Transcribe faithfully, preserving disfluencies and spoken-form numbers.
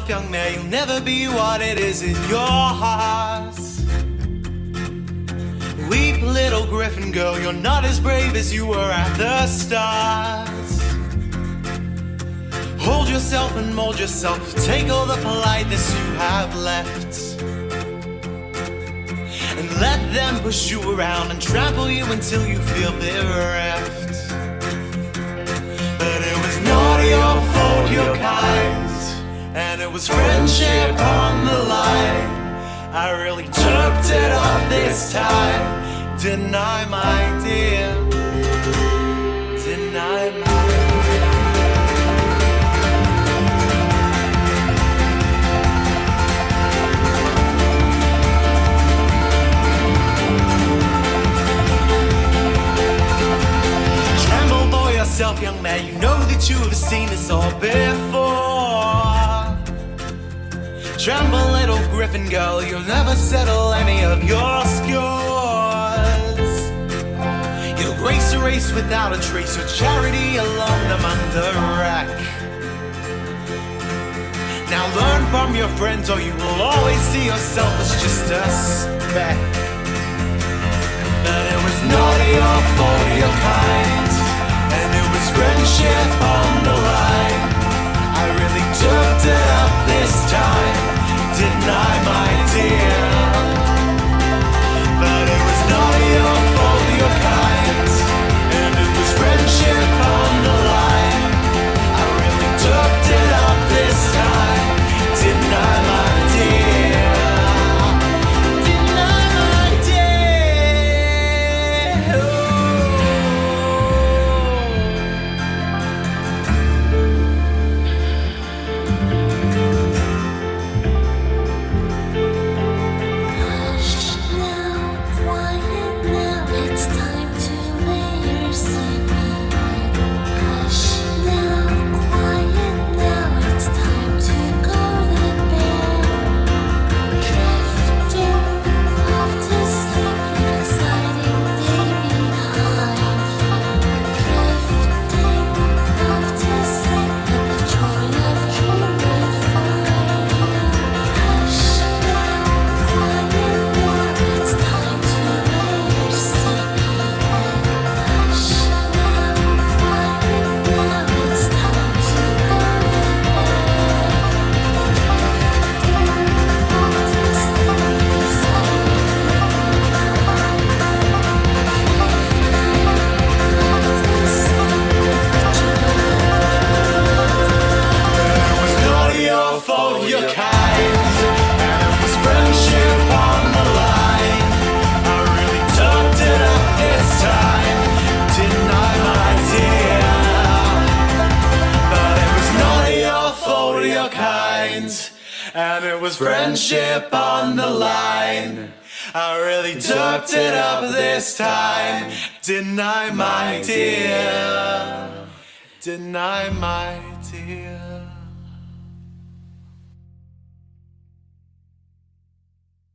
yourself, young man, you'll never be what it is in your heart. Weep, little griffin girl, you're not as brave as you were at the start. Hold yourself and mold yourself, take all the politeness you have left, and let them push you around and trample you until you feel bereft. But it was not your fault, you're kind, and it was friendship on the line. I really took it off this time. Deny my dear, deny my Tremble for yourself, young man, you know that you have seen this all before. Tremble, little griffin girl, you'll never settle any of your scores. You'll grace a race without a trace, your charity alone among the wreck. Now learn from your friends, or you will always see yourself as just a speck. But it was not your fault, you're kind, and it was friendship on the line. I really took it up this time. Deny my dear, but it was not your fault, you're kind, and it was friendship on the line. I really took it up this time. Deny my dear, deny my dear. And it was friendship on the line. I really took it up this time. Deny my dear, deny my dear.